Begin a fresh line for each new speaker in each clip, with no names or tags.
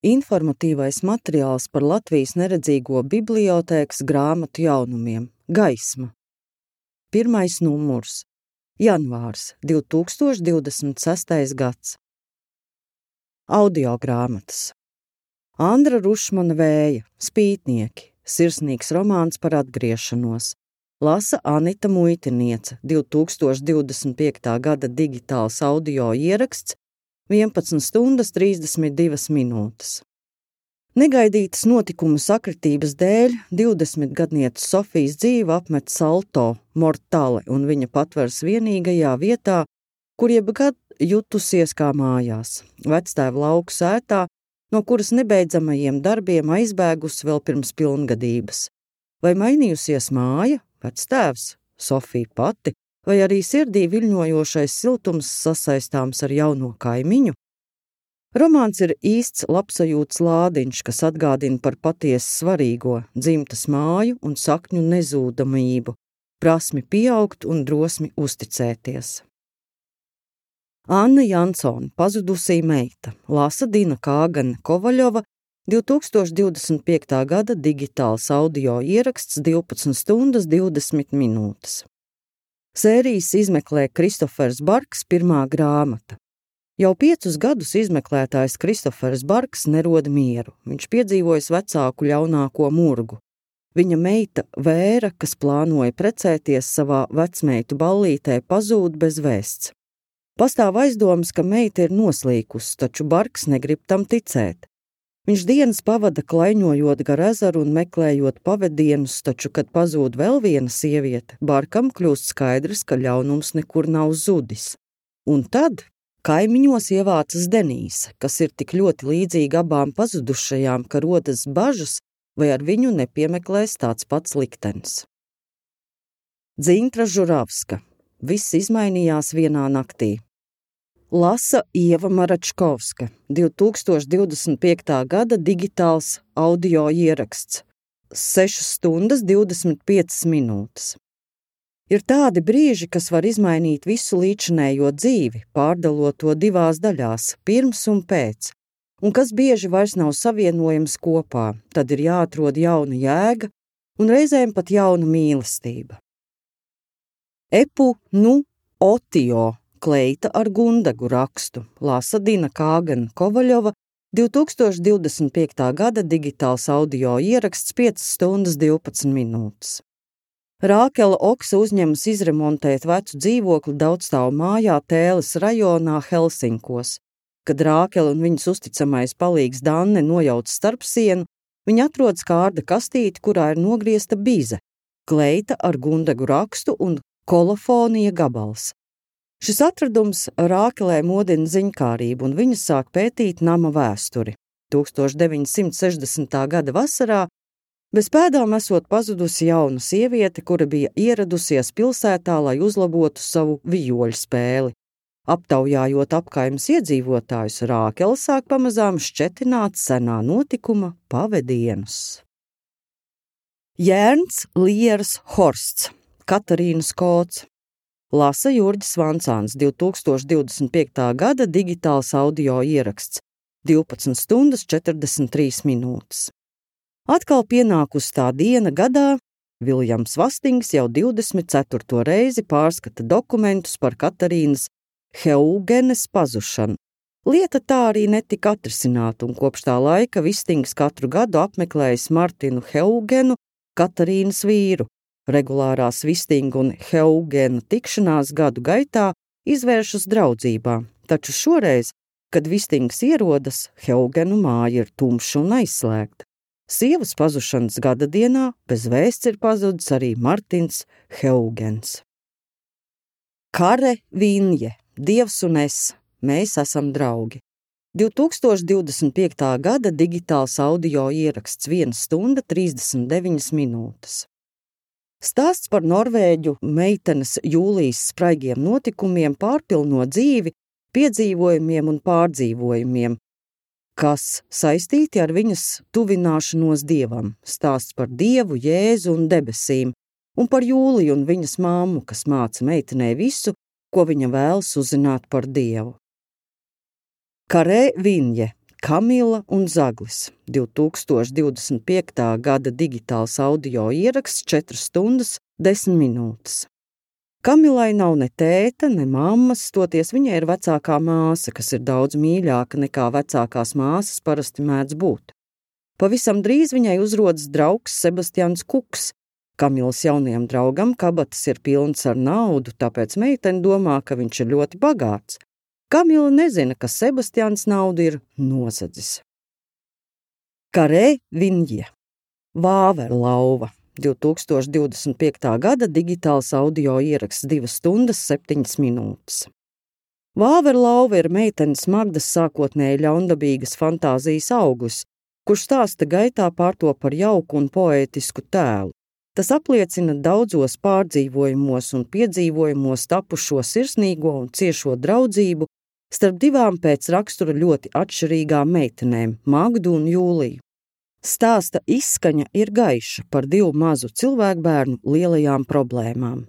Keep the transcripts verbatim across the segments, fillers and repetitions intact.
informatīvais materiāls par Latvijas neredzīgo bibliotēkas grāmatu jaunumiem Gaisma. Pirmais numurs. Janvārs divi tūkstoši divdesmit sestais gads. Audiogrāmatas. Andra Rušmana Vēja, Spītnieki, sirsnīgs romāns par atgriešanos. Lasa Anita Muitiniece, divi tūkstoši divdesmit piektā gada digitāls audio ieraksts, vienpadsmit stundas trīsdesmit divas minūtes. Negaidītas notikumu sakritības dēļ divdesmitgadnieces Sofijas dzīve apmet salto mortale un viņa patvers vienīgajā vietā, kur jebkad jutusies kā mājās, vectēva lauku sētā, no kuras nebeidzamajiem darbiem aizbēgusi vēl pirms pilngadības. Vai mainījusies māja, vectēvs, Sofija pati, vai arī sirdī viļņojošais siltums sasaistāms ar jauno kaimiņu? Romāns ir īsts labsajūtas lādiņš, kas atgādina par patiesi svarīgo, dzimtas māju un sakņu nezūdamību, prasmi pieaugt un drosmi uzticēties. Anna Jansone, Pazudusī meita, lasa Dina Kāgane Kovaļova, divi tūkstoši divdesmit piektā gada digitāls audio ieraksts divpadsmit stundas divdesmit minūtes. Sērijas izmeklē Kristofers Barks pirmā grāmata. Jau piecus gadus izmeklētājs Kristofers Barks nerod mieru. Viņš piedzīvojis vecāku ļaunāko murgu. Viņa meita Vēra, kas plānoja precēties savā vecmeitu ballītē, pazūd bez vēsts. Pastāv aizdomas, ka meita ir noslīkusi, taču Barks negrib tam ticēt. Viņš dienas pavada klaiņojot gar ezeru un meklējot pavedienus, taču, kad pazūd vēl viena sieviete, Barkam kļūst skaidrs, ka ļaunums nekur nav zudis. Un tad kaimiņos ievācas Denīse, kas ir tik ļoti līdzīga abām pazudušajām, ka rodas bažas, vai ar viņu nepiemeklēs tāds pats liktenis. Dzintra Žuravska. Viss izmainījās vienā naktī. Lasa Ieva Maračkovska, divi tūkstoši divdesmit piektā gada digitāls audio ieraksts, sešas stundas divdesmit piecas minūtes. Ir tādi brīži, kas var izmainīt visu līdzinējo dzīvi, pārdalot to divās daļās, pirms un pēc, un kas bieži vairs nav savienojams kopā, tad ir jāatrod jauna jēga un reizēm pat jauna mīlestība. Epu nu otio, kleita ar gundagu rakstu, lasa Dina Kāgane Kovaļova, divi tūkstoši divdesmit piektā gada digitāls audio ieraksts piecas stundas divpadsmit minūtes. Rākela Oksa uzņemas izremontēt vecu dzīvokli daudzstāvu mājā Tēles rajonā Helsinkos. Kad Rākela un viņas uzticamais palīgs Danne nojauc starpsienu, viņa atrod skārda kastīti, kurā ir nogriezta bize, kleita ar gundagu rakstu un kolofonija gabals. Šis atradums Rākelē modina ziņkārību, un viņa sāk pētīt nama vēsturi. tūkstoš deviņsimt sešdesmitā gada vasarā bez pēdām esot pazudusi jauna sieviete, kura bija ieradusies pilsētā, lai uzlabotu savu vijoļu spēli. Aptaujājot apkaimes iedzīvotājus, Rākele sāk pamazām šķetināt senā notikuma pavedienus. Jērns Lieras Horsts, Katarīnas Kots, lasa Jurģis Vancāns, divi tūkstoši divdesmit piektā gada digitāls audio ieraksts, divpadsmit stundas četrdesmit trīs minūtes. Atkal pienākusi tā diena gadā, Viljams Vastings jau divdesmit ceturto reizi pārskata dokumentus par Katarīnas Heugenes pazušanu. Lieta tā arī netika atrisināta, un kopš tā laika Vastings katru gadu apmeklējis Martinu Heugenu, Katarīnas vīru. Regulārās Vastinga un Heugena tikšanās gadu gaitā izvēršas draudzībā, taču šoreiz, kad Vastings ierodas, Heugenu māja ir tumša un aizslēgta. Sievas pazušanas gada dienā bez vēsts ir pazudis arī Martins Heugens. Kare Vinje, Dievs un es, mēs esam draugi. divi tūkstoši divdesmit piektā gada digitāls audio ieraksts viena stunda trīsdesmit deviņas minūtes. Stāsts par norvēģu meitenes Jūlijas spraigiem notikumiem pārpilno dzīvi, piedzīvojumiem un pārdzīvojumiem, kas saistīti ar viņas tuvināšanos Dievam. Stāsts par Dievu, Jēzu un debesīm, un par Jūliju un viņas mammu, kas māca meitenei visu, ko viņa vēlas uzzināt par Dievu. Kare Vinje, Kamila un Zaglis, divi tūkstoši divdesmit piektā gada digitāls audio ieraksts, četras stundas, desmit minūtes. Kamilai nav ne tēta, ne mammas, toties viņai ir vecākā māsa, kas ir daudz mīļāka nekā vecākās māsas parasti mēdz būt. Pavisam drīz viņai uzrodas draugs Sebastians Kuks. Kamilas jaunajam draugam kabatas ir pilns ar naudu, tāpēc meitene domā, ka viņš ir ļoti bagāts. Kamila nezina, ka Sebastians naudu ir nozadzis. Karē Vinje, Vāverlauva, divi tūkstoši divdesmit piektā gada digitāls audio ieraksts, divas stundas, septiņas minūtes. Vāverlauva ir meitenes Magdas sākotnēji ļaundabīgas fantāzijas auglis, kurš stāsta gaitā pārtop par jauku un poētisku tēlu. Tas apliecina daudzos pārdzīvojumos un piedzīvojumos tapušo sirsnīgo un ciešo draudzību starp divām pēc rakstura ļoti atšķirīgām meitenēm, Magdu un Jūliju. Stāsta izskaņa ir gaiša par divu mazu cilvēkbērnu lielajām problēmām.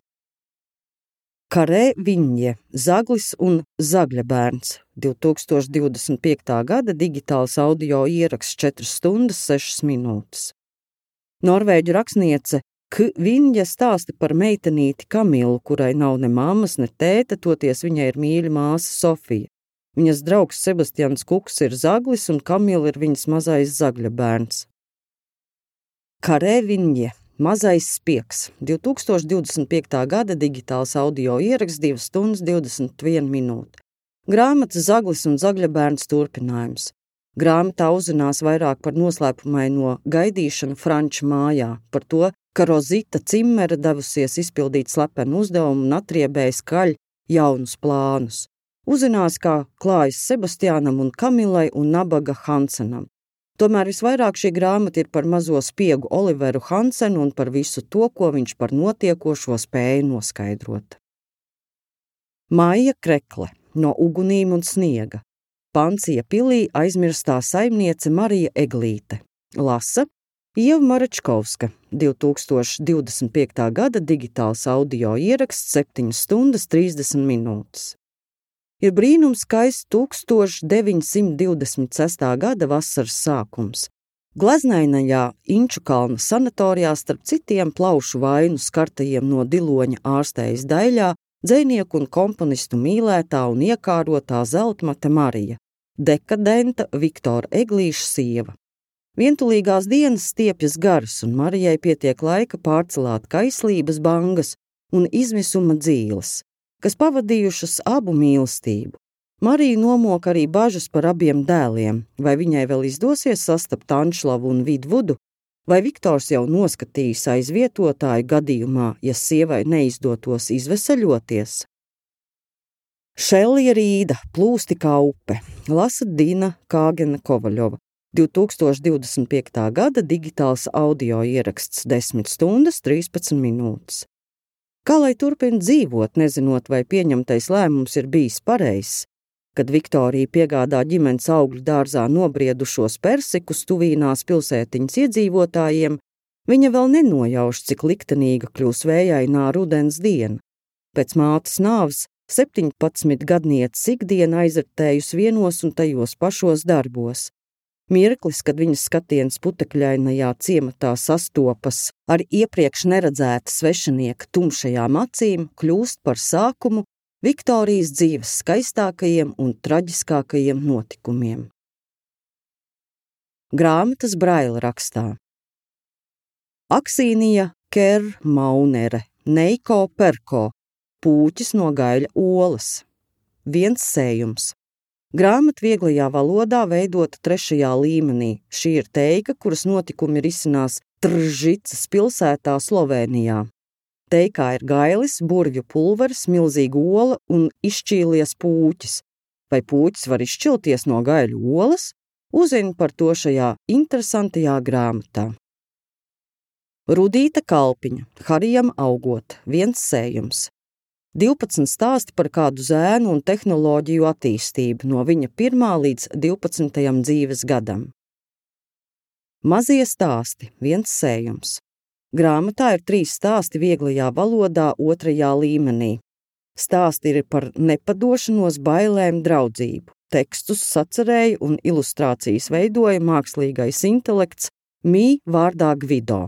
Karē Vinje, Zaglis un Zagļabērns, divi tūkstoši divdesmit piektā gada digitāls audio ieraksts, četras stundas, sešas minūtes. Norvēģu rakstniece K. Vinje stāsta par meitenīti Kamilu, kurai nav ne mammas, ne tēta, toties viņai ir mīļa māsa Sofija. Viņas draugs Sebastians Kuks ir Zaglis un Kamila ir viņas mazais Zagļabērns. Karē Vinje, Mazais spiegs, divi tūkstoši divdesmit piektā gada digitāls audio ieraksts, divas stundas, divdesmit viena minūte. Grāmatas Zaglis un Zagļabērns turpinājums. Grāmatā uzzinās vairāk par noslēpumaino gaidīšanu Franča mājā, par to, ka Rozita Cimmere devusies izpildīt slepenu uzdevumu un atriebēja skaļ jaunus plānus. Uzzinās, kā klājas Sebastiānam un Kamilai un nabaga Hansenam. Tomēr visvairāk šī grāmata ir par mazo spiegu Oliveru Hansenu un par visu to, ko viņš par notiekošo spēja noskaidrot. Maija Krekle, No ugunīm un sniega. Pancija pilī aizmirstā saimniece Marija Eglīte. Lasa Ieva Maračkovska, divi tūkstoši divdesmit piektā gada digitāls audio ieraksts, septiņas stundas, trīsdesmit minūtes. Ir brīnums skaists tūkstoš deviņsimt divdesmit sestā gada vasaras sākums. Gleznainajā Inčukalna sanatorijā starp citiem plaušu vainu skartajiem no diloņa ārstējas daļā dzejnieku un komponistu mīlētā un iekārotā zeltmate Marija, dekadenta Viktora Eglīša sieva. Vientulīgās dienas stiepjas garas un Marijai pietiek laika pārcelāt kaislības bangas un izmisuma dzīles, kas pavadījušas abu mīlestību. Marija nomok arī bažas par abiem dēliem, vai viņai vēl izdosies sastapt Anšlavu un Vidvudu, vai Viktors jau noskatījis aizvietotāju gadījumā, ja sievai neizdotos izveseļoties. Šelija Rīda, Plūsti kā upe, lasa Dina Kāgena Kovaļova, divi tūkstoši divdesmit piektā gada digitāls audio ieraksts, desmit stundas, trīspadsmit minūtes. Kā lai turpina dzīvot, nezinot, vai pieņemtais lēmums ir bijis pareizs? Kad Viktorija piegādā ģimenes augļu dārzā nobriedušos persikus tuvīnās pilsētiņas iedzīvotājiem, viņa vēl nenojauš, cik liktenīga kļūs vējainā rudens diena. Pēc mātes nāves septiņpadsmitgadnieces ikdiena aizritējusi vienos un tajos pašos darbos. Mirklis, kad viņas skatiens putekļainajā ciematā sastopas ar iepriekš neredzēta svešinieka tumšajām acīm, kļūst par sākumu Viktorijas dzīves skaistākajiem un traģiskākajiem notikumiem. Grāmatas Braila rakstā. Aksīnija Kermaunere, Neiko Perko, Pūķis no gaļa olas. Viens sējums. Grāmata vieglajā valodā veidota trešajā līmenī. Šī ir teika, kuras notikumi risinās Tržicas pilsētā Slovēnijā. Teikā ir gailis, burvju pulveris, milzīga ola un izšķīlies pūķis. Vai pūķis var izšķilties no gaļu olas? Uzzini par to šajā interesantajā grāmatā. Rudīta Kalpiņa, Harijam augot, viens sējums. divpadsmit stāsti par kādu zēnu un tehnoloģiju attīstību no viņa pirmā līdz divpadsmitajam dzīves gadam. Mazie stāsti, viens sējums. Grāmatā ir trīs stāsti vieglajā valodā otrajā līmenī. Stāsti ir par nepadošanos, bailēm, draudzību. Tekstus sacerēja un ilustrācijas veidoja mākslīgais intelekts Mī vārdā Gvido.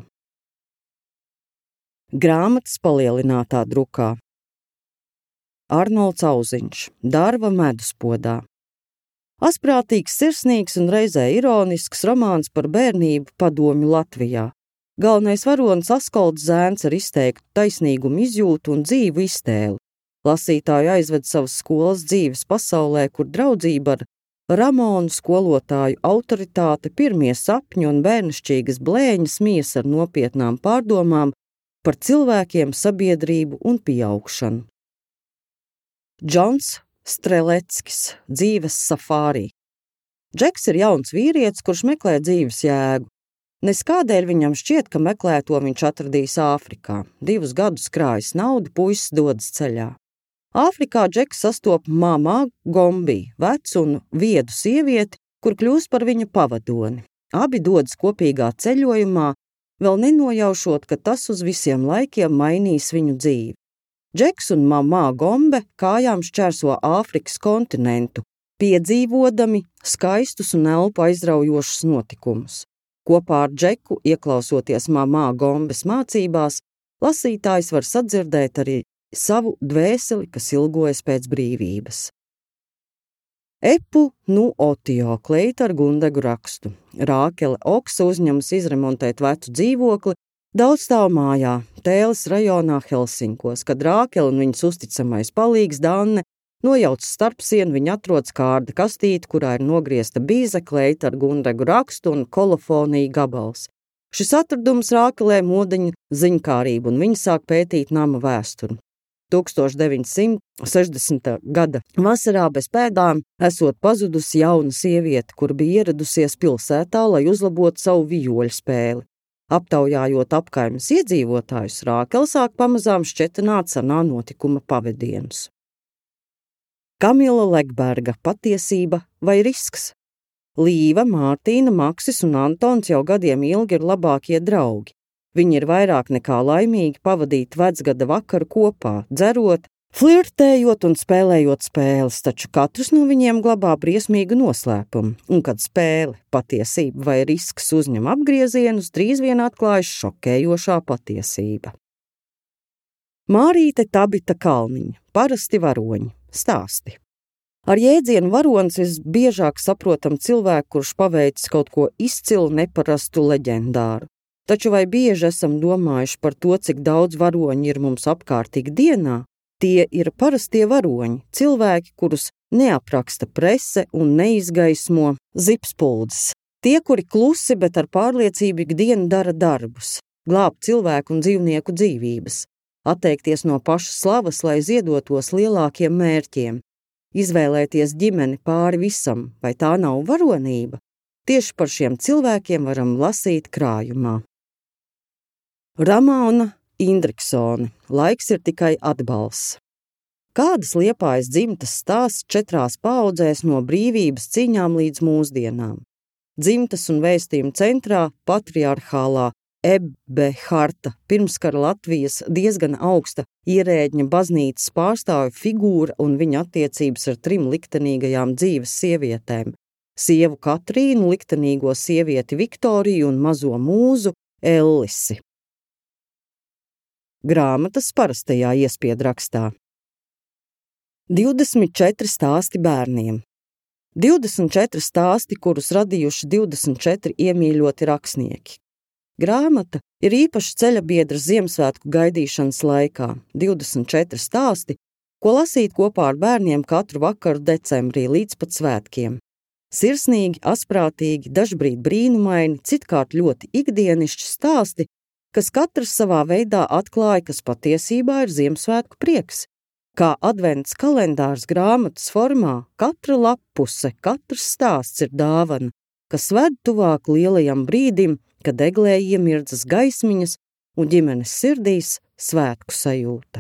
Grāmatas palielinātā drukā. Arnolds Auziņš, Darva meduspodā. Asprātīgs, sirsnīgs un reizē ironisks romāns par bērnību padomju Latvijā. Galvenais varonis Askolds Zēns ar izteiktu taisnīgumu izjūtu un dzīvu iztēli. Lasītāju aizved savas skolas dzīves pasaulē, kur draudzība ar Ramonu skolotāju autoritāte, pirmie sapņi un bērnišķīgas blēņas mies ar nopietnām pārdomām par cilvēkiem, sabiedrību un pieaugšanu. Džons Streleckis, dzīves safārī. Džeks ir jauns vīrietis, kurš meklē dzīves jēgu. Nes kādēļ viņam šķiet, ka meklēto viņš atradīs Āfrikā. Divus gadus krājas naudu, puisis dodas ceļā. Āfrikā Džeks sastopa Mamā Gombi, vecu un viedu sievieti, kur kļūst par viņa pavadoni. Abi dodas kopīgā ceļojumā, vēl nenojaušot, ka tas uz visiem laikiem mainīs viņu dzīvi. Džeks un Mamā Gombe kājām šķērso Āfrikas kontinentu, piedzīvodami skaistus un elpu aizraujošus notikumus. Kopā ar Džeku, ieklausoties Mamā Gombes mācībās, lasītājs var sadzirdēt arī savu dvēseli, kas ilgojas pēc brīvības. Epu nu Otio, kleita ar gundegu rakstu. Rākele Oksa uzņemas izremontēt vecu dzīvokli daudzstāvu mājā, Tēles rajonā Helsinkos, kad Rākele un viņas uzticamais palīgs Danne nojauc starpsienu, viņa atrodas kārda kastīte, kurā ir nogriezta bīze, kleita ar gundegu rakstu un kolofonija gabals. Šis atradums Rākelē modeņa ziņkārību, un viņa sāk pētīt nama vēsturi. tūkstoš deviņsimt sešdesmitā gada vasarā bez pēdām esot pazudusi jauna sieviete, kur bija ieradusies pilsētā, lai uzlabotu savu vijoļu spēli. Aptaujājot apkaimes iedzīvotājus, Rākele sāk pamazām šķetināt senā notikuma pavadienus. Kamila Legberga, patiesība vai risks? Līva, Mārtīna, Maksis un Antons jau gadiem ilgi ir labākie draugi. Viņi ir vairāk nekā laimīgi pavadīt vecgada vakaru kopā, dzerot, flirtējot un spēlējot spēles, taču katrs no viņiem glabā briesmīgu noslēpumu, un kad spēle, patiesība vai risks uzņem apgriezienus, drīz vien atklājas šokējošā patiesība. Mārīte Tabita Kalniņa, parasti varoņi. Stāsti. Ar jēdzienu varonis visbiežāk saprotam cilvēku, kurš paveicis kaut ko izcilu, neparastu, leģendāru. Taču vai bieži esam domājuši par to, cik daudz varoņi ir mums apkārt ikdienā? Tie ir parastie varoņi, cilvēki, kurus neapraksta prese un neizgaismo zipspuldzes. Tie, kuri klusi, bet ar pārliecību ikdienu dara darbus, glāb cilvēku un dzīvnieku dzīvības. Atteikties no pašas slavas, lai ziedotos lielākiem mērķiem, izvēlēties ģimeni pāri visam, vai tā nav varonība? Tieši par šiem cilvēkiem varam lasīt krājumā. Ramona Indriksone, laiks ir tikai atbalsts. Kādas Liepājas dzimtas stāsts četrās paaudzēs no brīvības cīņām līdz mūsdienām? Dzimtas un vēstījuma centrā patriarchālā Ebeharta, pirmskara Latvijas diezgan augsta ierēģņa baznīcas pārstāvja figūra un viņa attiecības ar trim liktenīgajām dzīves sievietēm – sievu Katrīnu, liktenīgo sievieti Viktoriju un mazo mūzu Ellisi. Grāmatas parastajā iespiedrakstā. divdesmit četri stāsti bērniem. divdesmit četri stāsti, kurus radījuši divdesmit četri iemīļoti rakstnieki. Grāmata ir īpaši ceļabiedra Ziemassvētku gaidīšanas laikā, divdesmit četri stāsti, ko lasīt kopā ar bērniem katru vakaru decembrī līdz pat svētkiem. Sirsnīgi, asprātīgi, dažbrīd brīnumaini, citkārt ļoti ikdienišķi stāsti, kas katrs savā veidā atklāja, kas patiesībā ir Ziemassvētku prieks. Kā advents kalendārs grāmatas formā, katra lappuse, katrs stāsts ir dāvana, kas ved tuvāk lielajam brīdim, kad eglē iemirdzas gaismiņas un ģimenes sirdīs svētku sajūta.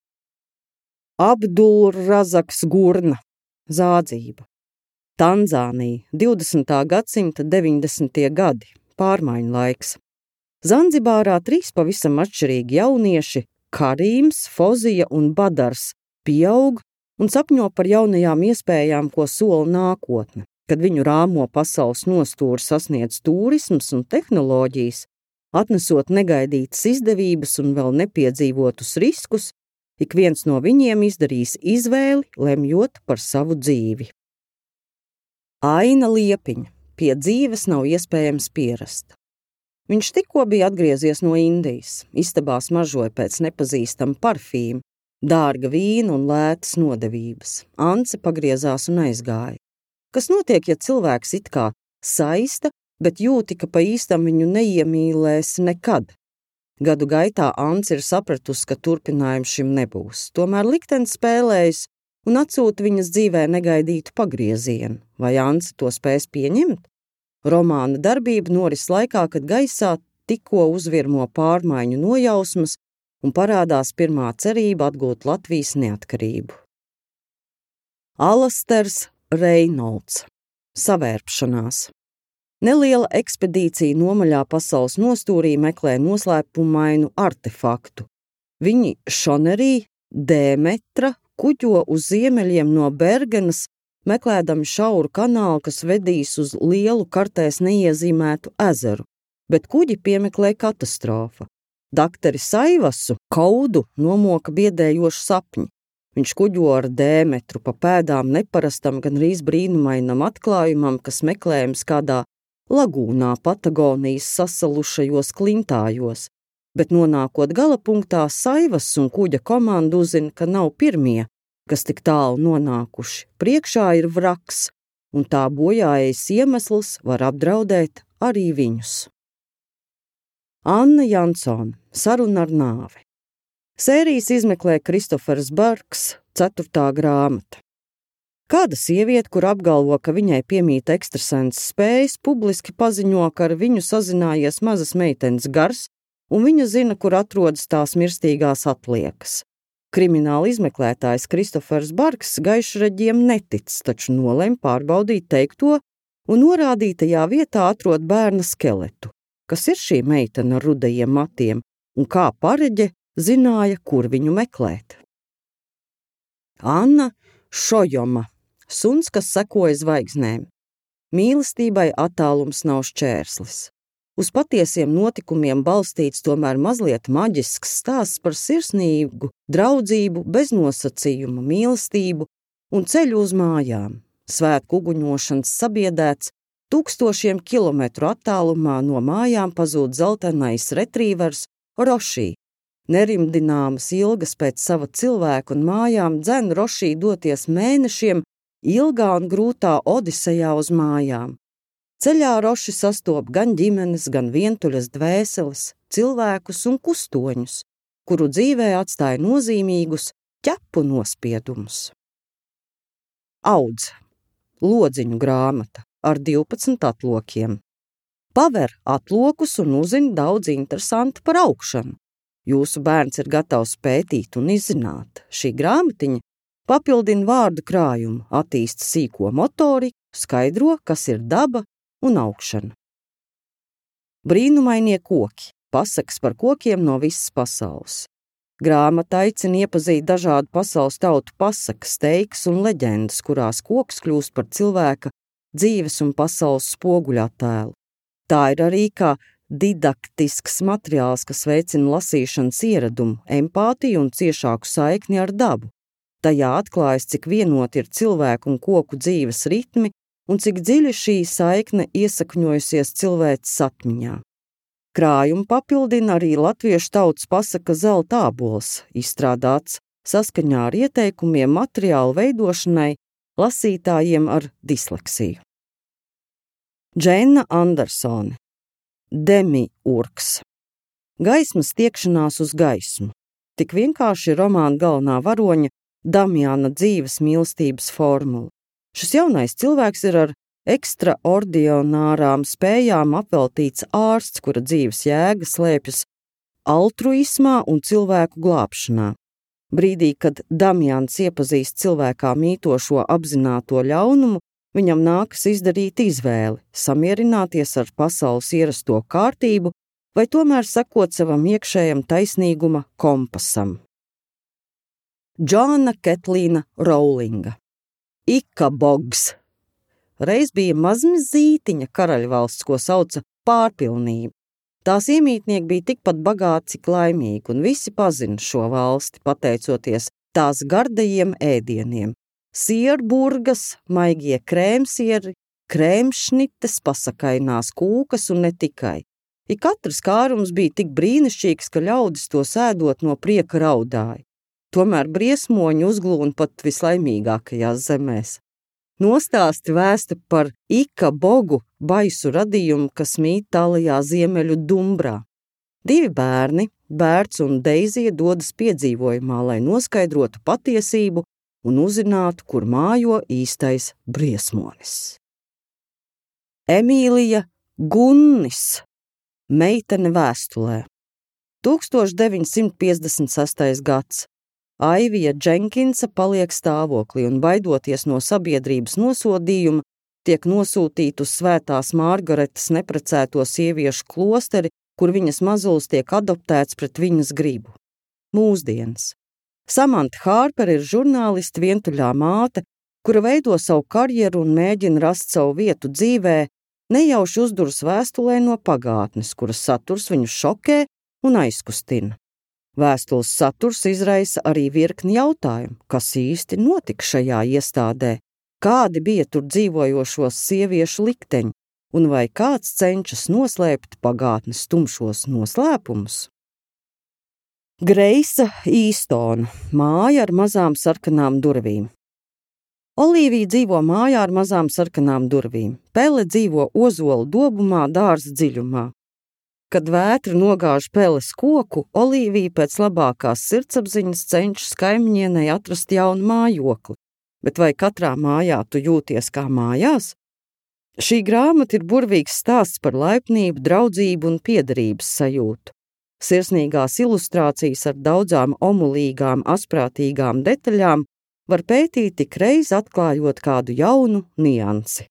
Abdulrazaks Gurna, Zādzība. Tanzānija, divdesmitā gadsimta deviņdesmitie gadi, pārmaiņu laiks. Zanzibārā trīs pavisam atšķirīgi jaunieši, Karīms, Fozija un Badars, pieaug un sapņo par jaunajām iespējām, ko sola nākotne, kad viņu rāmo pasaules nostūri sasniedz turisms un tehnoloģijas, atnesot negaidītas izdevības un vēl nepiedzīvotus riskus, ik viens no viņiem izdarīs izvēli, lemjot par savu dzīvi. Aina Liepiņa. Pie dzīves nav iespējams pierast. Viņš tikko bija atgriezies no Indijas, istabā smaržoja pēc nepazīstama parfīma, dārga vīna un lētas nodevības. Ance pagriezās un aizgāja. Kas notiek, ja cilvēks it kā saista, bet jūti, ka pa īstam viņu neiemīlēs nekad? Gadu gaitā Ance ir sapratusi, ka turpinājums šim nebūs. Tomēr liktenis spēlējas un atsūta viņas dzīvē negaidītu pagriezienu. Vai Ance to spēs pieņemt? Romāna darbība noris laikā, kad gaisā tikko uzvirmo pārmaiņu nojausmas un parādās pirmā cerība atgūt Latvijas neatkarību. Alasters Reinolds. Savērpšanās. Neliela ekspedīcija nomaļā pasaules nostūrī meklē noslēpumainu artefaktu. Viņi Šonerī, Dēmetra kuģo uz ziemeļiem no Bergenas, meklēdami šauru kanālu, kas vedīs uz lielu kartēs neiezīmētu ezeru, bet kuģi piemeklē katastrofa. Dakteri Saivasu Kaudu nomoka biedējoši sapņi. Viņš kuģo ar Dēmetru pa pēdām neparastam, gandrīz brīnumainam atklājumam, kas meklējams kādā lagūnā Patagonijas sasalušajos klintājos, bet nonākot galapunktā, Saivas un kuģa komanda uzzina, ka nav pirmie, kas tik tālu nonākuši. Priekšā ir vraks, un tā bojājais iemesls var apdraudēt arī viņus. Anna Jansone. Saruna ar nāvi. Sērijas izmeklē Kristofers Barks, ceturtā grāmata. Kāda sieviete, kur apgalvo, ka viņai piemīt ekstrasenses spējas, publiski paziņo, ka ar viņu sazinājies mazas meitenes gars, un viņa zina, kur atrodas tās mirstīgās atliekas. Krimināla izmeklētājs Kristofers Barks gaišreģiem netic, taču nolem pārbaudīt teikto un norādītajā vietā atrod bērna skeletu. Kas ir šī meitene ar rudajiem matiem un kā pareģe zināja, kur viņu meklēt? Anna Šojoma. Suns, kas sekoja zvaigznēm. Mīlestībai attālums nav šķērslis. Uz patiesiem notikumiem balstīts tomēr mazliet maģisks stāsts par sirsnīgu draudzību, beznosacījumu mīlestību un ceļu uz mājām. Svētku uguņošanas sabiedēts, tūkstošiem kilometru attālumā no mājām pazūd zeltainais retrīvers Rošī. Nerimdināmas ilgas pēc sava cilvēka un mājām dzen Rošī doties mēnešiem ilgā un grūtā odisejā uz mājām. Ceļā Roši sastop gan ģimenes, gan vientuļas dvēseles, cilvēkus un kustoņus, kuru dzīvē atstāja nozīmīgus ķepu nospiedumus. Audz. Lodziņu grāmata ar divpadsmit atlokiem. Paver atlokus un uzzini daudz interesanti par augšanu. Jūsu bērns ir gatavs pētīt un izzināt. Šī grāmatiņa papildina vārdu krājumu, attīsta sīko motoriku, skaidro, kas ir daba un augšana. Brīnumainie koki. Pasakas par kokiem no visas pasaules. Grāmata aicina iepazīt dažādu pasaules tautu pasakas, teikas un leģendas, kurās koks kļūst par cilvēka dzīves un pasaules spoguļattēlu. Tā ir arī kā didaktisks materiāls, kas veicina lasīšanas ieradumu, empātiju un ciešāku saikni ar dabu. Tajā atklājas, cik vienoti ir cilvēku un koku dzīves ritmi un cik dziļi šī saikne iesakņojusies cilvēces atmiņā. Krājumu papildina arī latviešu tautas pasaka Zelta ābols, izstrādāts saskaņā ar ieteikumiem materiālu veidošanai lasītājiem ar disleksiju. Džeina Andersone. Demiurgs. Gaismas tiekšanās uz gaismu. Tik vienkārši romāna galvenā varoņa Damjana dzīves mīlestības formula. Šis jaunais cilvēks ir ar ekstraordinārām spējām apveltīts ārsts, kura dzīves jēga slēpjas altruismā un cilvēku glābšanā. Brīdī, kad Damjans iepazīst cilvēkā mītošo apzināto ļaunumu, viņam nākas izdarīt izvēli, samierināties ar pasaules ierasto kārtību vai tomēr sekot savam iekšējam taisnīguma kompasam. Džoana Ketlīna Rowlinga. Ikabogs. Reiz bija mazmazītiņa karaļvalsts, ko sauca Pārpilnība. Tās iemītnieki bija tikpat bagāti, cik laimīgi, un visi pazina šo valsti, pateicoties tās gardajiem ēdieniem. Sierburgas, maigie krēmsieri, krēmšnites, pasakainās kūkas un ne tikai. Ik katrs kārums bija tik brīnišķīgs, ka ļaudis to sēdot no prieka raudāja. Tomēr briesmoņi uzglūna pat vislaimīgākajās zemēs. Nostāsti vēsta par Ikabogu baisu radījumu, kas mīt tālajā ziemeļu Dumbrā. Divi bērni, Bērts un Deizija, dodas piedzīvojumā, lai noskaidrotu patiesību un uzzinātu, kur mājo īstais briesmonis. Emīlija Gunnis, meitene vēstulē. tūkstoš deviņsimt piecdesmit sestais gads. Aivija Dženkinsa paliek stāvoklī un, baidoties no sabiedrības nosodījuma, tiek nosūtīta uz Svētās Margaretas neprecēto sieviešu klosteri, kur viņas mazulis tiek adoptēts pret viņas gribu. Mūsdienas. Samanta Hārpere ir žurnāliste vientuļā māte, kura veido savu karjeru un mēģina rast savu vietu dzīvē, nejauši uzduras vēstulē no pagātnes, kuras saturs viņu šokē un aizkustina. Vēstules saturs izraisa arī virkni jautājumu, kas īsti notika šajā iestādē, kādi bija tur dzīvojošos sieviešu likteņi, un vai kāds cenšas noslēpt pagātnes tumšos noslēpumus. Greisa Īstona, māja ar mazām sarkanām durvīm. Olīvija dzīvo mājā ar mazām sarkanām durvīm. Pele dzīvo ozolu dobumā dārza dziļumā. Kad vētra nogāž Peles koku, Olīvija pēc labākās sirdsapziņas cenšas kaimiņienei atrast jaunu mājokli. Bet vai katrā mājā tu jūties kā mājās? Šī grāmata ir burvīgs stāsts par laipnību, draudzību un piederības sajūtu. Sirsnīgās ilustrācijas ar daudzām omulīgām, asprātīgām detaļām var pētīt tik reiz atklājot kādu jaunu niansi.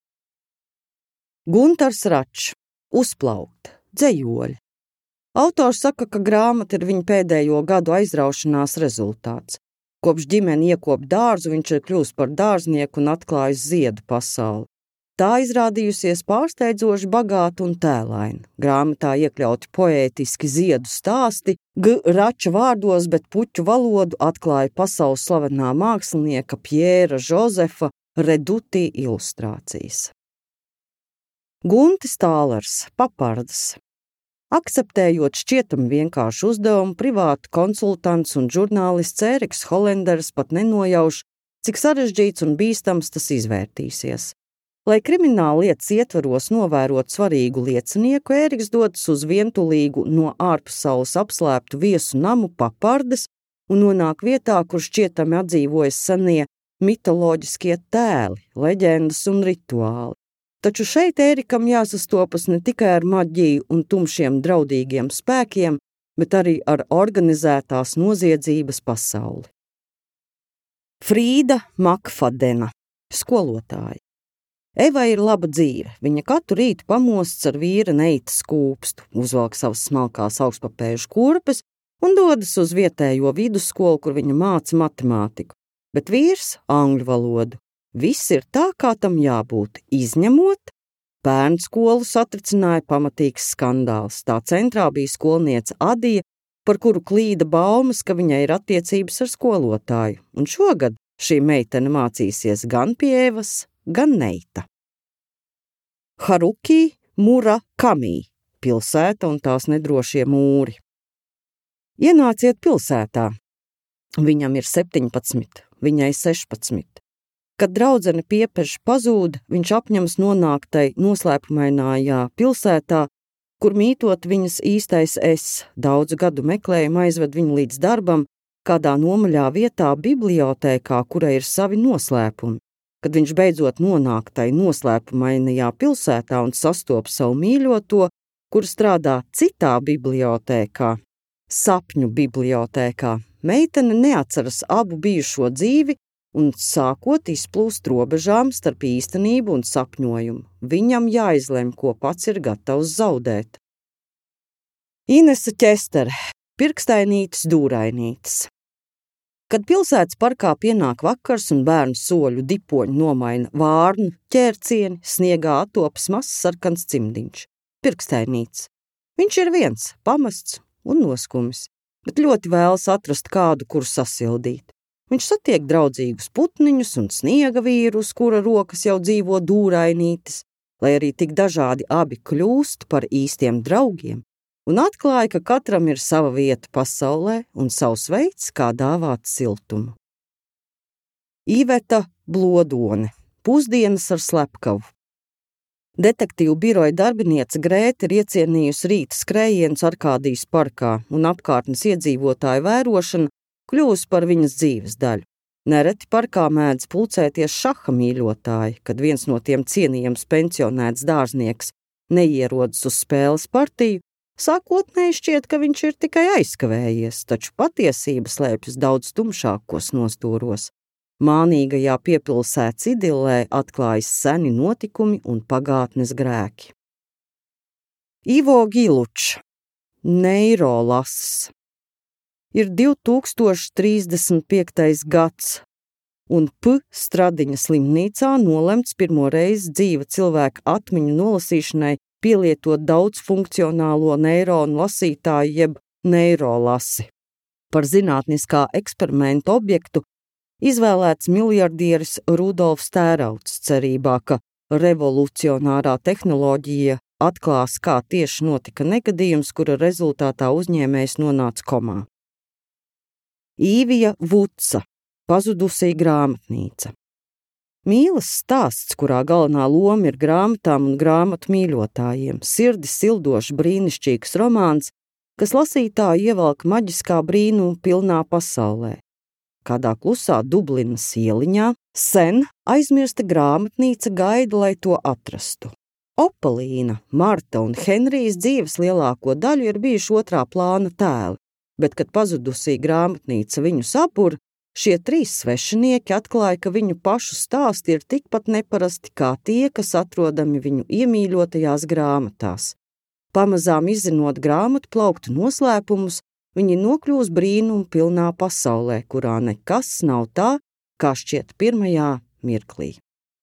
Guntars Račs, Uzplaukt. Dzejoļi. Autors saka, ka grāmata ir viņa pēdējo gadu aizraušanās rezultāts. Kopš ģimene iekop dārzu, viņš ir kļūst par dārznieku un atklājis ziedu pasauli. Tā izrādījusies pārsteidzoši bagāta un tēlaina. Grāmatā iekļauti poētiski ziedu stāsti, G. Rača vārdos, bet puķu valodu atklāja pasaules slavenā mākslinieka Pjēra Žozefa Redutī ilustrācijas. Guntis Tālers, Papardas. Akceptējot šķietami vienkāršu uzdevumu, privātu konsultants un žurnālists Ēriks Holenders pat nenojauš, cik sarežģīts un bīstams tas izvērtīsies. Lai krimināla lietas ietvaros novērot svarīgu liecinieku, Ēriks dodas uz vientulīgu no ārpasaules apslēptu viesu namu Papardas un nonāk vietā, kur šķietami atdzīvojas senie mitoloģiskie tēli, leģendas un rituāli. Taču šeit Ērikam jāsastopas ne tikai ar maģiju un tumšiem draudīgiem spēkiem, bet arī ar organizētās noziedzības pasauli. Frīda Makfadena, skolotāja. Eva ir laba dzīve. Viņa katru rītu pamosts ar vīra neitas kūpstu, uzvelk savas smalkās augstpapēžu kurpes un dodas uz vietējo vidusskolu, kur viņa māca matemātiku. Bet vīrs angļu valodu. Viss ir tā, kā tam jābūt, izņemot, bērnu skolu satricināja pamatīgs skandāls. Tā centrā bija skolniece Adija, par kuru klīda baumas, ka viņai ir attiecības ar skolotāju, un šogad šī meitene mācīsies gan pie Evas, gan Neita. Haruki Murakami, pilsēta un tās nedrošie mūri. Ienāciet pilsētā. Viņam ir septiņpadsmit, viņai sešpadsmit. Kad draudzene Piepeža pazūd, viņš apņems nonākt tai noslēpumainājā pilsētā, kur mītot viņas īstais es. Daudzu gadu meklējumu aizved viņu līdz darbam, kādā nomaļā vietā bibliotēkā, kurai ir savi noslēpumi. Kad viņš beidzot nonāk tai noslēpumainajā pilsētā un sastop savu mīļoto, kur strādā citā bibliotēkā, sapņu bibliotēkā, meitene neatceras abu bijušo dzīvi un sākot izplūst robežām starp īstenību un sapņojumu. Viņam jāizlem, ko pats ir gatavs zaudēt. Inese Ķestere, Pirkstainītes dūrainītes. Kad pilsētas parkā pienāk vakars un bērnu soļu dipoņi nomaina vārnu ķērcieni, sniegā atopas mazs sarkans cimdiņš, pirkstēnīts. Viņš ir viens, pamests un noskumis, bet ļoti vēlas atrast kādu, kuru sasildīt. Viņš satiek draudzīgus putniņus un sniega vīru, uz kura rokas jau dzīvo dūrainītis, lai arī tik dažādi abi kļūst par īstiem draugiem, un atklāja, ka katram ir sava vieta pasaulē un savs veids, kā dāvāt siltumu. Iveta Blodone, pusdienas ar slepkavu. Detektīvu biroja darbiniece Grēta ir iecienījusi rīta skrējienus Arkādijas parkā, un apkārtnes iedzīvotāju vērošana kļūst par viņas dzīves daļu. Nereti parkā mēdz pulcēties šaha mīļotāji, kad viens no tiem cienījams pensionēts dārznieks neierodas uz spēles partiju. Sākotnēji šķiet, ka viņš ir tikai aizkavējies, taču patiesība slēpjas daudz tumšākos nostūros. Mānīgajā piepilsētas idillē atklājas seni notikumi un pagātnes grēki. Ivo Gilučs, neirolases. Ir divi tūkstoši trīsdesmit piektais gads, un P. Stradiņa slimnīcā nolemts pirmo reizi dzīva cilvēka atmiņu nolasīšanai pielietot daudzfunkcionālo neironu lasītāju jeb neirolasi. Par zinātniskā eksperimenta objektu izvēlēts miljardieris Rudolfs Tērauds cerībā, ka revolucionārā tehnoloģija atklās, kā tieši notika negadījums, kura rezultātā uzņēmējs nonāca komā. Īvija Vuca, pazudusī grāmatnīca. Mīlas stāsts, kurā galvenā loma ir grāmatām un grāmatu mīļotājiem, sirdi sildošs brīnišķīgs romāns, kas lasītāju ievelk maģiskā brīnuma pilnā pasaulē. Kādā klusā Dublinas ieliņā sen aizmirsta grāmatnīca gaida, lai to atrastu. Opalīna, Marta un Henrijs dzīves lielāko daļu ir bijuši otrā plāna tēli, bet, kad pazudusī grāmatnīca viņu sapur, šie trīs svešinieki atklāja, ka viņu pašu stāsti ir tikpat neparasti kā tie, kas atrodami viņu iemīļotajās grāmatās. Pamazām izzinot grāmatu plauktu noslēpumus, viņi nokļūs brīnumu pilnā pasaulē, kurā nekas nav tā, kā šķiet pirmajā mirklī.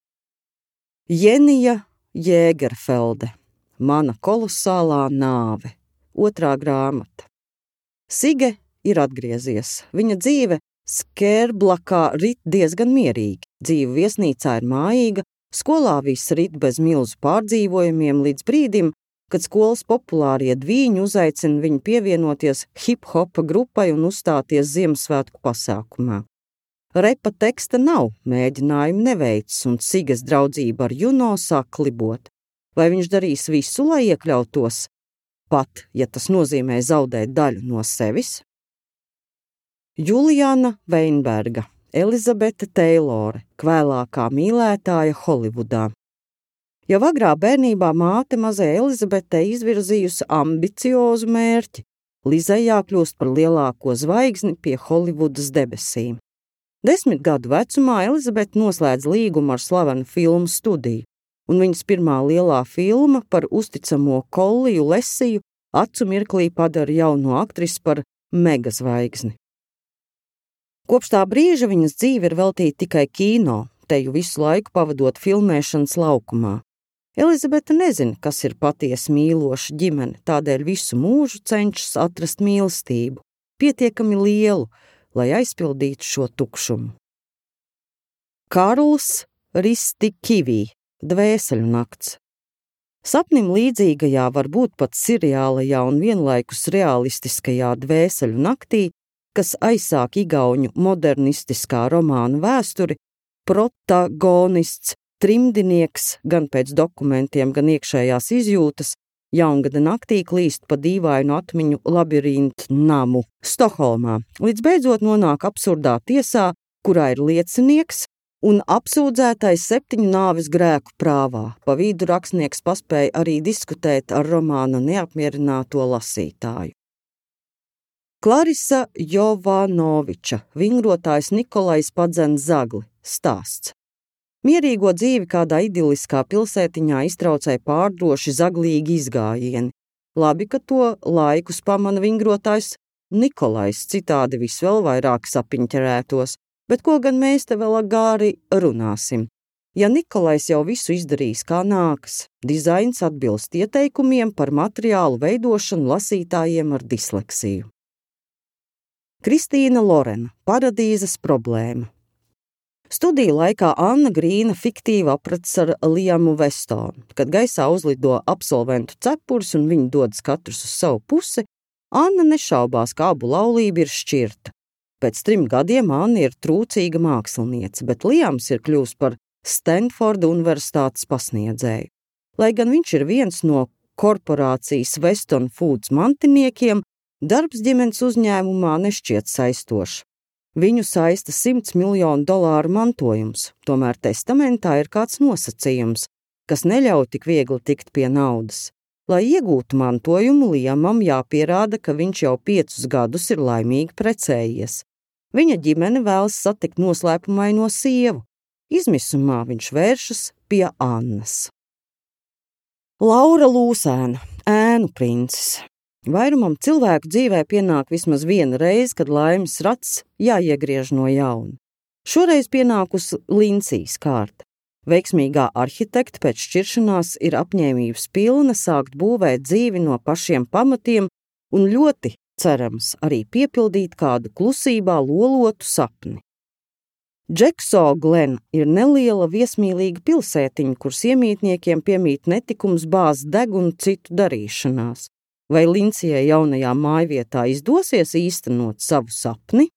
Jenija Jēgerfelde, Mana kolosālā nāve, otrā grāmata. Sige ir atgriezies. Viņa dzīve Skērblakā rit diezgan mierīgi. Dzīve viesnīcā ir mājīga, skolā viss rit bez milzu pārdzīvojumiem līdz brīdim, kad skolas populārie dvīņi uzaicina viņu pievienoties hip-hopa grupai un uzstāties Ziemassvētku pasākumā. Repa teksta nav, mēģinājumu neveicis, un Sigas draudzība ar Juno sāk klibot. Vai viņš darīs visu, lai iekļautos, pat, ja tas nozīmē zaudēt daļu no sevis? Juliana Veinberga, Elizabete Teilore, kvēlākā mīlētāja Holivudā. Jau agrā bērnībā māte mazai Elizabetei izvirzījusi ambiciozu mērķi – Lizai jākļūst par lielāko zvaigzni pie Holivudas debesīm. Desmit gadu vecumā Elizabete noslēdz līgumu ar slavenu filmu studiju, un viņas pirmā lielā filma par uzticamo Kolliju Lesiju acu mirklī padara jauno aktrisi par megazvaigzni. Kopš tā brīža viņas dzīve ir veltīta tikai kino, teju visu laiku pavadot filmēšanas laukumā. Elizabete nezina, kas ir patiesi mīloša ģimene, tādēļ visu mūžu cenšas atrast mīlestību, pietiekami lielu, lai aizpildītu šo tukšumu. Karls Ristikivī, Dvēseļu nakts. Sapnim līdzīgajā, varbūt pat seriālajā un vienlaikus realistiskajā Dvēseļu naktī, kas aizsāk igauņu modernistiskā romāna vēsturi, protagonists, trimdinieks, gan pēc dokumentiem, gan iekšējās izjūtas, jaungada naktī klīst pa dīvainu atmiņu labirintu namu Stokholmā, līdz beidzot nonāk absurdā tiesā, kurā ir liecinieks un apsūdzētais septiņu nāves grēku prāvā. Pa vidu rakstnieks paspēja arī diskutēt ar romāna neapmierināto lasītāju. Klarisa Jovanoviča, vingrotājs Nikolais Padzens Zagli, stāsts. Mierīgo dzīvi kādā idiliskā pilsētiņā iztraucēja pārdroši zaglīgi izgājieni. Labi, ka to laikus pamana vingrotājs Nikolais, citādi vis vēl vairāk sapiņķerētos, bet ko gan mēs te vēl gāri runāsim. Ja Nikolais jau visu izdarījis kā nākas, dizains atbilst ieteikumiem par materiālu veidošanu lasītājiem ar disleksiju. Kristīna Lorena, Paradīzes problēma. Studiju laikā Anna Grīna fiktīvi aprats ar Liamu Vestonu. Kad gaisā uzlido absolventu cepurs un viņi dodas katrs uz savu pusi, Anna nešaubās, ka abu laulība ir šķirta. Pēc trim gadiem Anna ir trūcīga māksliniece, bet Liams ir kļuvis par Stanforda universitātes pasniedzēju. Lai gan viņš ir viens no korporācijas Weston Foods mantiniekiem, darbs ģimenes uzņēmumā nešķiet saistošs. Viņu saista simts miljonu dolāru mantojums, tomēr testamentā ir kāds nosacījums, kas neļauj tik viegli tikt pie naudas. Lai iegūtu mantojumu, Liamam jāpierāda, ka viņš jau piecus gadus ir laimīgi precējies. Viņa ģimene vēlas satikt noslēpumaino sievu. Izmisumā viņš vēršas pie Annas. Laura Lūsēna, ēnu princis. Vairumam cilvēku dzīvē pienāk vismaz viena reize, kad laimes rats jāiegriež no jauna. Šoreiz pienākusi Lincijas kārta. Veiksmīgā arhitekta pēc šķiršanās ir apņēmības pilna sākt būvēt dzīvi no pašiem pamatiem un ļoti cerams arī piepildīt kādu klusībā lolotu sapni. Džekso Glen ir neliela viesmīlīga pilsētiņa, kuras iemītniekiem piemīt netikums bāz degunu citu darīšanās. Vai Lincijai jaunajā mājvietā izdosies īstenot savu sapni?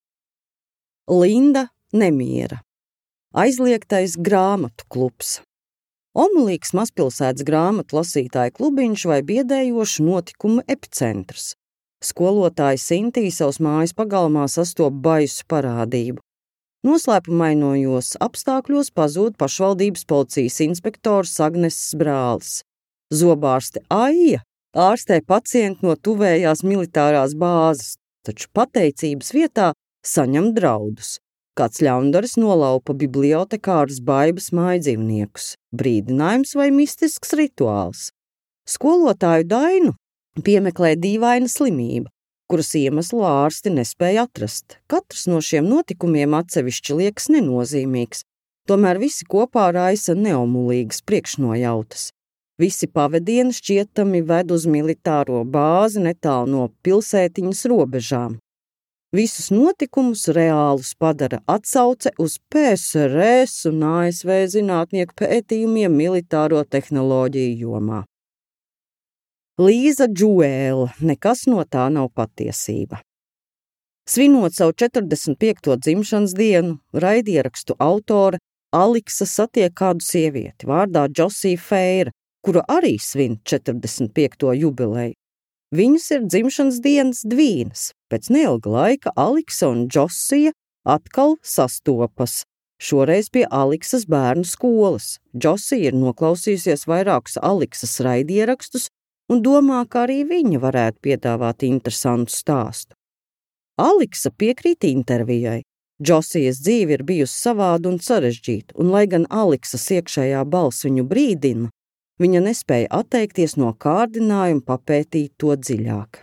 Linda Nemiera. Aizliegtais grāmatu klubs. Omulīgs mazpilsētas grāmatu lasītāju klubiņš vai biedējošu notikumu epicentrs. Skolotāja Sintija savas mājas pagalmā sastop baisu parādību. Noslēpumainojos apstākļos pazūd pašvaldības policijas inspektors Agneses brālis. Zobārste Aija ārstē pacientu no tuvējās militārās bāzes, taču pateicības vietā saņem draudus. Kāds ļaundaris nolaupa bibliotekāras Baibas mājdzīvniekus. Brīdinājums vai mistisks rituāls. Skolotāju Dainu piemeklē dīvaina slimība, kuras iemeslu ārsti nespēja atrast. Katrs no šiem notikumiem atsevišķi liekas nenozīmīgs, tomēr visi kopā raisa neomulīgas priekšnojautas. Visi pavadieni šķietami ved uz militāro bāzi netālu no pilsētiņas robežām. Visus notikumus reālus padara atsauce uz P S R S un A S V zinātnieku pētījumiem militāro tehnoloģiju jomā. Līza Džuēla, nekas no tā nav patiesība. Svinot savu četrdesmit piekto dzimšanas dienu, raidierakstu autore Aliksa satiek kādu sievieti vārdā Džosija Feira, kura arī svin četrdesmit piekto jubileju. Viņas ir dzimšanas dienas dvīnes. Pēc neilga laika Aliksa un Džosija atkal sastopas, šoreiz pie Aliksas bērnu skolas. Džosija ir noklausījusies vairākus Aliksas raidierakstus un domā, ka arī viņa varētu piedāvāt interesantu stāstu. Aliksa piekrīt intervijai. Džosijas dzīve ir bijusi savāda un sarežģīta, un lai gan Aliksas iekšējā balss viņu brīdina, viņa nespēja atteikties no kārdinājuma papētīt to dziļāk.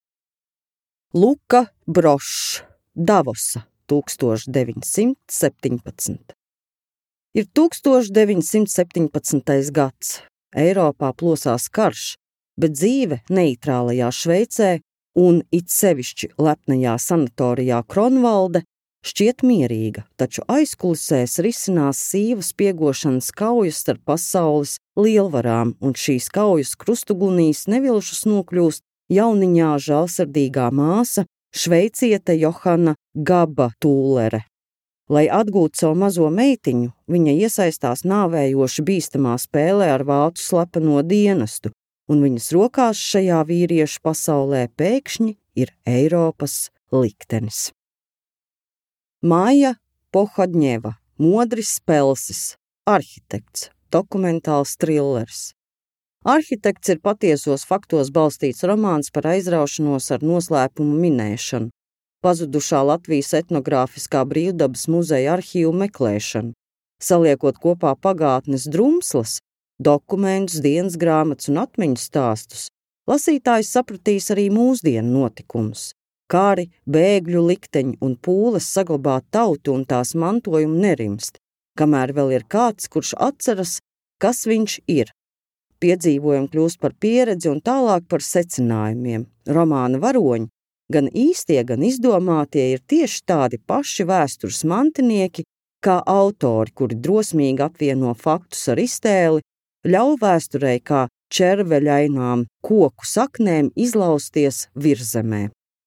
Luka Brošs, Davosa, tūkstoš deviņsimt septiņpadsmit. Ir tūkstoš deviņsimt septiņpadsmitais gads. Eiropā plosās karš, bet dzīve neitrālajā Šveicē un it sevišķi lepnajā sanatorijā Kronvalde šķiet mierīga, taču aizkulisēs risinās sīvas spiegošanas kaujas starp pasaules lielvarām, un šīs kaujas krustugunīs nevilšas nokļūst jauniņā žēlsirdīgā māsa, šveiciete Johana Gaba Tūlere. Lai atgūtu savu mazo meitiņu, viņa iesaistās nāvējoši bīstamā spēlē ar vācu slepeno dienestu, un viņas rokās šajā vīriešu pasaulē pēkšņi ir Eiropas liktenis. Maija Pohodņeva, Modris Pelsis, arhitekts, dokumentāls trillers. Arhitekts ir patiesos faktos balstīts romāns par aizraušanos ar noslēpumu minēšanu, pazudušā Latvijas etnogrāfiskā brīvdabas muzeja arhīvu meklēšanu, saliekot kopā pagātnes drumslas, dokumentus, dienas grāmatas un atmiņu stāstus, lasītājs sapratīs arī mūsdienu notikumus. Kari, bēgļu likteņi un pūles saglabāt tautu un tās mantojumu nerimst, kamēr vēl ir kāds, kurš atceras, kas viņš ir. Piedzīvojumi kļūst par pieredzi un tālāk par secinājumiem. Romāna varoņi, gan īstie, gan izdomātie, ir tieši tādi paši vēstures mantinieki, kā autori, kuri drosmīgi apvieno faktus ar iztēli, ļauj vēsturei kā červeļainām koku saknēm izlausties virzemē.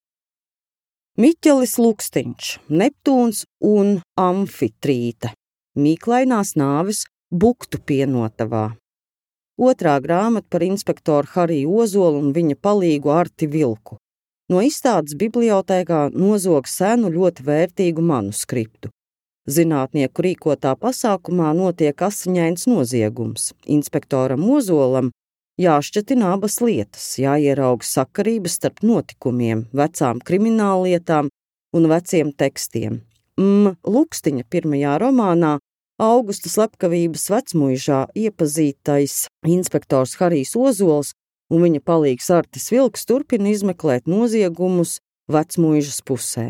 Miķelis Lukstiņš, Neptūns un Amfitrīte, Mīklainās nāves Buktu pienotavā. Otrā grāmata par inspektoru Hariju Ozolu un viņa palīgu Arti Vilku. No izstādes bibliotēkā nozog senu ļoti vērtīgu manuskriptu. Zinātnieku rīkotā pasākumā notiek asiņains noziegums. Inspektoram Ozolam jāšķetina abas lietas, jāierauga sakarības starp notikumiem, vecām krimināllietām un veciem tekstiem. M. Lukstiņa pirmajā romānā Augusta slepkavības vecmuižā iepazītais inspektors Harijs Ozols un viņa palīgs Artis Vilks turpina izmeklēt noziegumus vecmuižas pusē.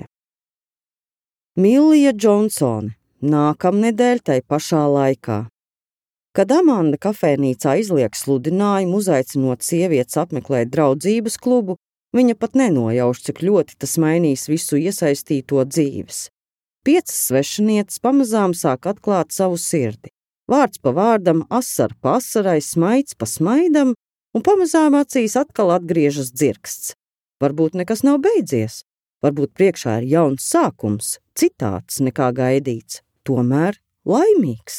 Millija Džonsone, nākamnedēļ tai pašā laikā. Kad Amanda kafejnīcā izliek sludinājumu, uzaicinot sievietes apmeklēt draudzības klubu, viņa pat nenojauš, cik ļoti tas mainīs visu iesaistīto dzīves. Piecas svešinietes pamazām sāk atklāt savu sirdi. Vārds pa vārdam, asara pa asarai, smaids pa smaidam, un pamazām acīs atkal atgriežas dzirksts. Varbūt nekas nav beidzies, varbūt priekšā ir jauns sākums, citāds nekā gaidīts, tomēr laimīgs.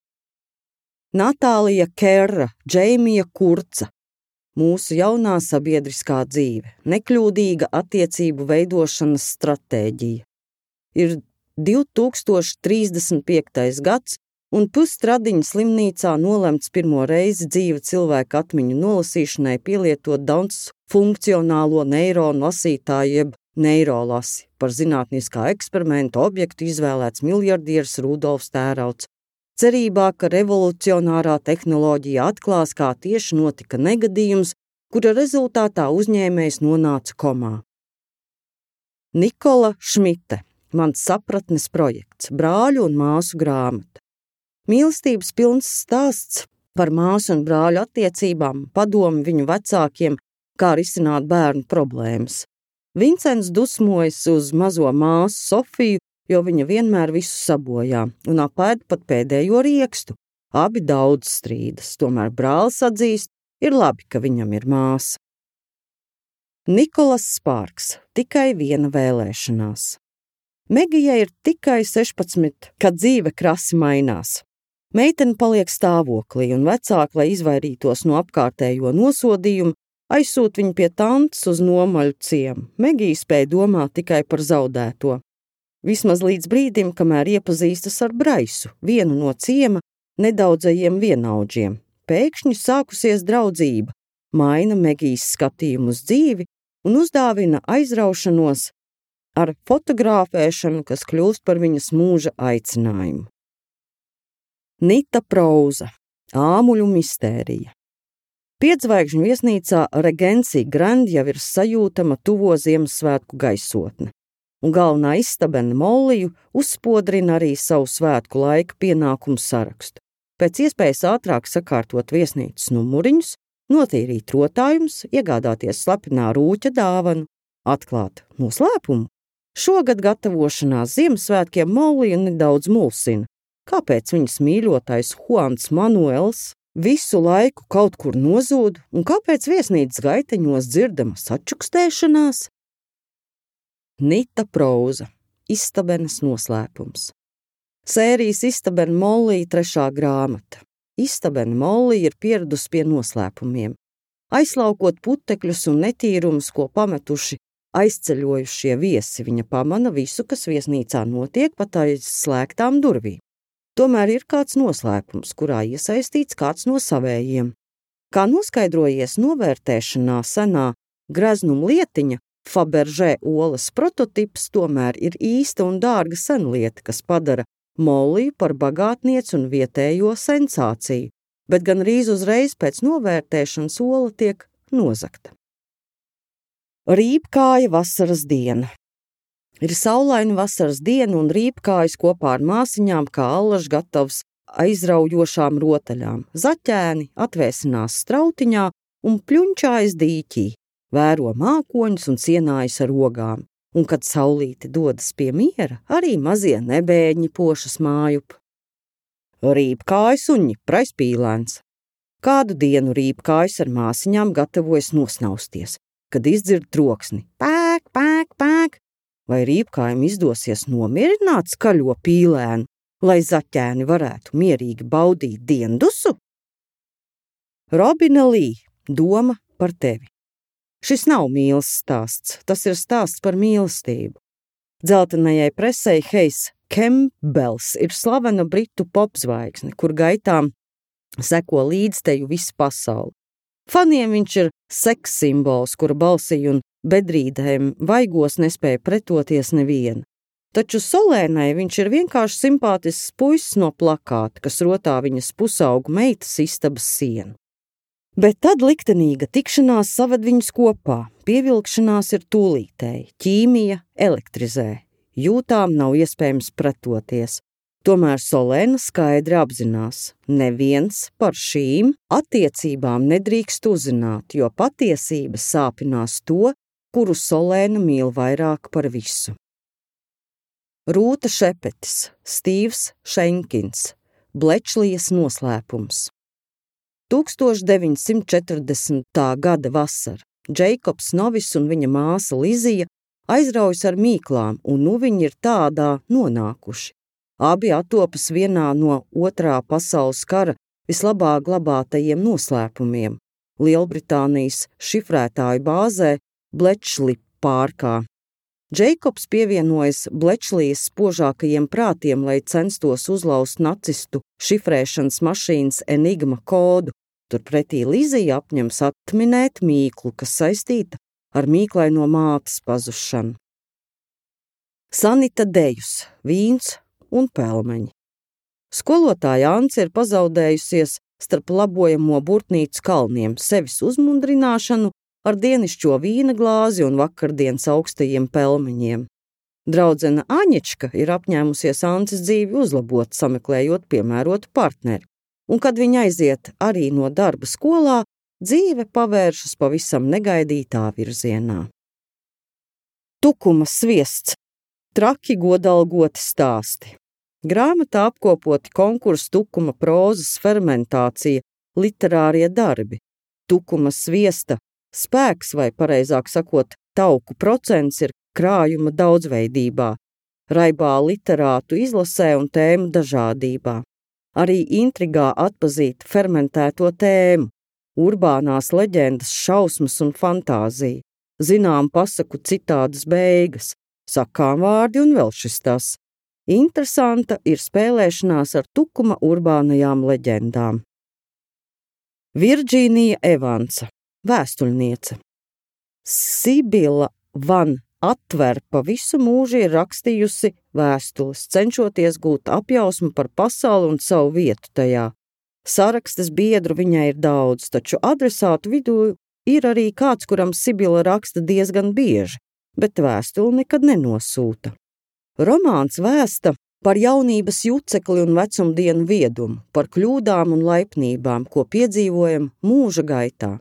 Natālija Kerra, Džeimija Kurca. Mūsu jaunā sabiedriskā dzīve, nekļūdīga attiecību veidošanas stratēģija. Ir divi tūkstoši trīsdesmit piektais gads, un Pustradiņa slimnīcā nolemts pirmo reizi dzīve cilvēka atmiņu nolasīšanai pielietot daudz funkcionālo neironu lasītāju jeb neirolasi. Par zinātniskā eksperimenta objektu izvēlēts miljardieris Rudolfs Tērauds, cerībā, ka revolucionārā tehnoloģija atklās, kā tieši notika negadījums, kura rezultātā uzņēmējs nonāca komā. Nikola Šmite, mans sapratnes projekts, brāļu un māsu grāmata. Mīlestības pilns stāsts par māsu un brāļu attiecībām, padomi viņu vecākiem, kā risināt bērnu problēmas. Vincents dusmojas uz mazo māsu Sofiju, jo viņa vienmēr visu sabojā un apēd pat pēdējo riekstu. Abi daudz strīdas, tomēr brālis atzīst, ir labi, ka viņam ir māsa. Nikolas Spārks, tikai viena vēlēšanās. Megijai ir tikai sešpadsmit, kad dzīve krasi mainās. Meitene paliek stāvoklī un vecāki, lai izvairītos no apkārtējo nosodījumu, aizsūt viņu pie tantes uz nomaļu ciemu. Megija spēja domāt tikai par zaudēto. Vismaz līdz brīdim, kamēr iepazīstas ar Braisu, vienu no ciema nedaudzajiem vienaudžiem. Pēkšņi sākusies draudzība, maina Megijas skatījumu uz dzīvi un uzdāvina aizraušanos ar fotografēšanu, kas kļūst par viņas mūža aicinājumu. Nita Prouza, āmuļu mistērija. Piedzvaigžņu viesnīcā Regency Grand jau ir sajūtama tuvo Ziemassvētku gaisotne, un galvenā istabene Molliju uzspodrina arī savu svētku laika pienākumu sarakstu. Pēc iespējas ātrāk sakārtot viesnīcas numuriņus, notīrīt rotājumus, iegādāties slepenā rūķa dāvanu, atklāt noslēpumu. Šogad gatavošanās Ziemassvētkiem Molliju nedaudz mulsina. Kāpēc viņas mīļotais Juans Manuels visu laiku kaut kur nozūd, un kāpēc viesnīcas gaiteņos dzirdama sačukstēšanās? Nita Prouza, istabenes noslēpums. Sērijas Istabene Mollija trešā grāmata. Istabene Mollija ir pieradusi pie noslēpumiem. Aizslaukot putekļus un netīrumus, ko pametuši aizceļojušie viesi, viņa pamana visu, kas viesnīcā notiek, pat aiz slēgtām durvīm. Tomēr ir kāds noslēpums, kurā iesaistīts kāds no savējiem. Kā noskaidrojies novērtēšanā senā greznuma lietiņa, Fabergé olas prototips tomēr ir īsta un dārga senlieta, kas padara Molliju par bagātnieci un vietējo sensāciju, bet gan rīz uzreiz pēc novērtēšanas ola tiek nozagta. Rībkāja vasaras diena. Ir saulaina vasaras diena, un rībkājas kopā ar māsiņām kā allaž gatavs aizraujošām rotaļām. Zaķēni atvēsinās strautiņā un pļuņčājas dīķī, vēro mākoņus un sienājas ar ogām. Un, kad saulīte dodas pie miera, arī mazie nebēģi pošas mājup. Rībkājas un ņiprais pīlēns. Kādu dienu rībkājas ar māsiņām gatavojas nosnausties, kad izdzird troksni pēk, pēk, pēk, vai rībkājiem izdosies nomierināt skaļo pīlēnu, lai zaķēni varētu mierīgi baudīt diendusu? Robina Lī, doma par tevi. Šis nav mīles stāsts, tas ir stāsts par mīlestību. Dzeltenajai presei Heis Kempbels ir slavena britu popzvaigzne, kur gaitām seko līdzteju visu pasauli. Faniem viņš ir seks simbols, kura balsī un bedrīdēm vaigos nespēja pretoties neviena. Taču Solēnai viņš ir vienkārši simpātisks puisis no plakāta, kas rotā viņas pusaugu meitas istabas sienu. Bet tad liktenīga tikšanās saved viņus kopā, pievilkšanās ir tūlītēji, ķīmija elektrizē, jūtām nav iespējams pretoties. Tomēr Solēna skaidri apzinās, neviens par šīm attiecībām nedrīkst uzzināt, jo patiesība sāpinās to, kuru Solēna mīl vairāk par visu. Rūta Šepetis, Stīvs Šenkins, Blečlijas noslēpums. tūkstoš deviņi simti četrdesmitā gada vasara. Džeikobs Novis un viņa māsa Lizija aizraujas ar mīklām, un nu viņi ir tādā nonākuši. Abi atopas vienā no otrā pasaules kara vislabāk glabātajiem noslēpumiem – Lielbritānijas šifrētāju bāzē Blečli pārkā. Džeikobs pievienojas Blečlijas spožākajiem prātiem, lai censtos uzlauzt nacistu šifrēšanas mašīnas Enigma kodu. Turpretī Lizija apņems atminēt mīklu, kas saistīta ar mīklaino mātes pazušanu. Sanita Dejus, vīns un pelmeņi. Skolotāja Ance ir pazaudējusies starp labojamo burtnīcu kalniem, sevis uzmundrināšanu ar dienišķo vīna glāzi un vakardienas augstajiem pelmeņiem. Draudzene Aņečka ir apņēmusies Ances dzīvi uzlabot, sameklējot piemērotu partneri. Un kad viņa aiziet arī no darba skolā, dzīve pavēršas pavisam negaidītā virzienā. Tukuma sviests. Traki godalgoti stāsti. Grāmatā apkopoti konkursu tukuma prozas fermentācija, literārie darbi. Tukuma sviesta spēks, vai pareizāk sakot, tauku procents ir krājuma daudzveidībā, raibā literātu izlasē un tēmu dažādībā. Arī intrigā atpazīt fermentēto tēmu, urbānās leģendas, šausmas un fantāzija, zinām pasaku citādas beigas, sakām vārdi un vēl šis tas. Interesanta ir spēlēšanās ar tukuma urbānajām leģendām. Virdžīnija Evansa, vēstuļniece. Sibila Van Atverpa visu mūžu ir rakstījusi vēstules, cenšoties gūt apjausmu par pasauli un savu vietu tajā. Sarakstes biedru viņai ir daudz, taču adresātu vidū ir arī kāds, kuram Sibila raksta diezgan bieži, bet vēstuli nekad nenosūta. Romāns vēsta par jaunības jucekli un vecumdienu viedumu, par kļūdām un laipnībām, ko piedzīvojam mūža gaitā.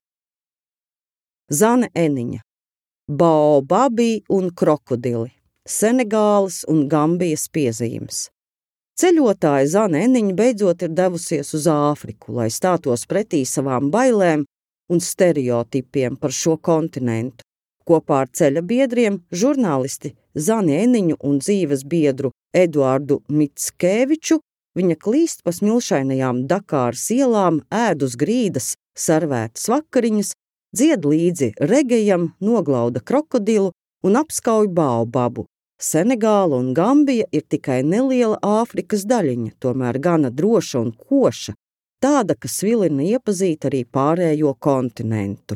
Zane Eniņa. Baobabi un krokodili, Senegālas un Gambijas piezīmes. Ceļotāja Zane Eniņa beidzot ir devusies uz Āfriku, lai stātos pretī savām bailēm un stereotipiem par šo kontinentu. Kopā ar ceļa biedriem, žurnālisti Zani Eniņu un dzīves biedru Eduardu Mickeviču, viņa klīst pa smilšainajām Dakāras ielām, ēd uz grīdas servētas vakariņas, dzied līdzi regejam, noglauda krokodilu un apskauj baobabu. Senegāla un Gambija ir tikai neliela Āfrikas daļiņa, tomēr gana droša un koša, tāda, kas vilina iepazīt arī pārējo kontinentu.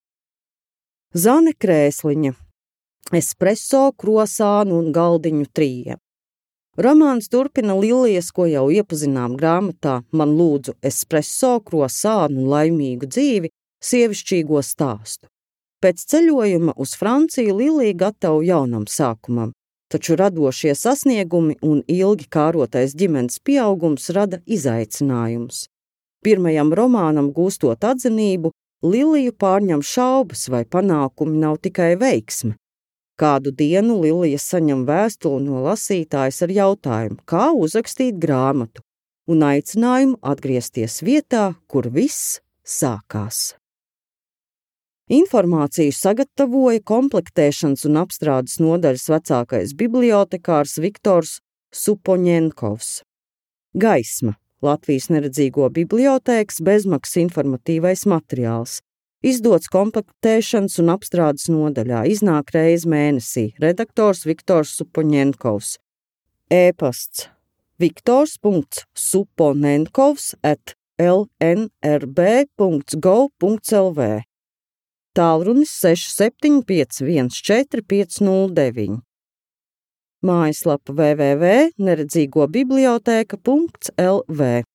Zane Krēsliņa. Espreso, krosānu un galdiņu trījiem. Romāns turpina Lilijas, ko jau iepazinām grāmatā Man lūdzu espreso, krosānu un laimīgu dzīvi, sievišķīgo stāstu. Pēc ceļojuma uz Franciju Lilija gatava jaunam sākumam, taču radošie sasniegumi un ilgi kārotais ģimenes pieaugums rada izaicinājumus. Pirmajam romānam gūstot atzinību, Liliju pārņem šaubas, vai panākumi nav tikai veiksme. Kādu dienu Lilija saņem vēstuli no lasītājas ar jautājumu, kā uzrakstīt grāmatu, un aicinājumu atgriezties vietā, kur viss sākās. Informāciju sagatavoja komplektēšanas un apstrādes nodaļas vecākais bibliotekārs Viktors Supoņenkovs. Gaisma – Latvijas neredzīgo bibliotēkas bezmaksas informatīvais materiāls. Izdots komplektēšanas un apstrādes nodaļā, iznāk reiz mēnesī. Redaktors Viktors Supoņenkovs. E-pasts viktors punkts suponenkovs at l n r b punkts gov punkts l v. Tālrunis seši septiņi pieci viens četri pieci nulle deviņi. Mājaslapa w w w punkts neredzīgobibliotēka punkts l v.